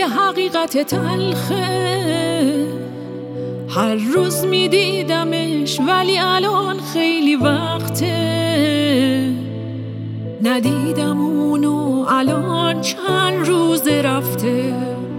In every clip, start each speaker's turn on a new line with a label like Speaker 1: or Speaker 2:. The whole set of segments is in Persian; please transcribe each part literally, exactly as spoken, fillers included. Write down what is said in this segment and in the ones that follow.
Speaker 1: حقیقت تلخه، هر روز میدیدمش ولی الان خیلی وقته ندیدم اونو، الان چند روزه رفته.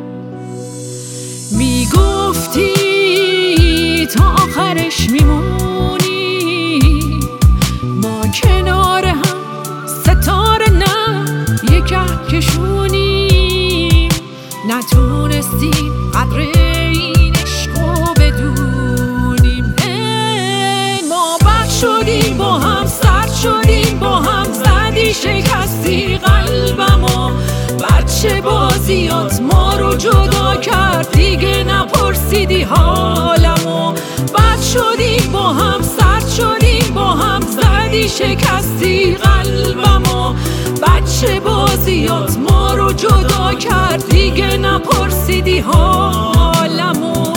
Speaker 1: میگفتی تا آخرش میمونی، ما کنار هم ستاره نه یک کهکشونیم، نتونستیم قدر این عشقو بدونیم. ما بد شدیم با هم، سرد شدیم با هم، زدی شکستی قلبمو، بچه بازیات ما رو جدا کرد، دیگه نپرسیدی حالمو. بد شدیم با هم، سرد شدیم با هم، زدی شکستی قلبمو، بچه بازیات ما رو جدا کرد، دیگه نپرسیدی حالمو.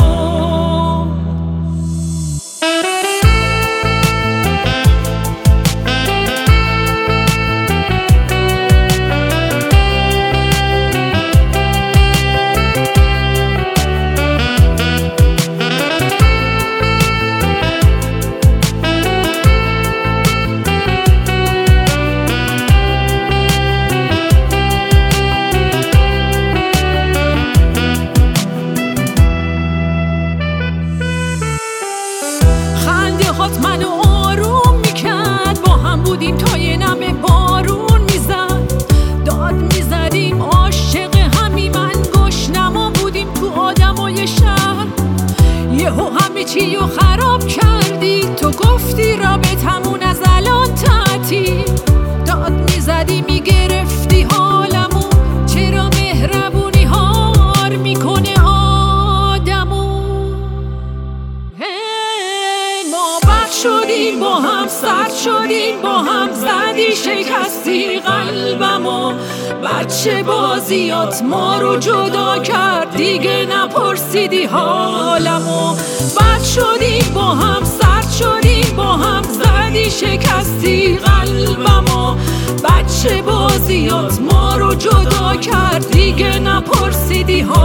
Speaker 1: منو آروم میکرد، با هم بودیم تا یه نمه بارون میزد، داد میزدیم عاشق همی، من گشنما بودیم تو آدمای شهر، یهو همه چی رو خراب کردی، تو گفتی رابطمون از الان تعطیل، داد میزدی میگرفتی حالمو، چرا مهربونی هار میکنه آدمو. شدیم با هم، سرد شدیم با هم، زدی شکستی قلبمو، بچه بازیات ما رو جدا کرد، دیگه نپرسیدی حالمو. بد شدیم با هم، سرد شدیم با هم، زدی شکستی قلبمو، بچه بازیات ما رو جدا کرد، دیگه نپرسیدی حالمو.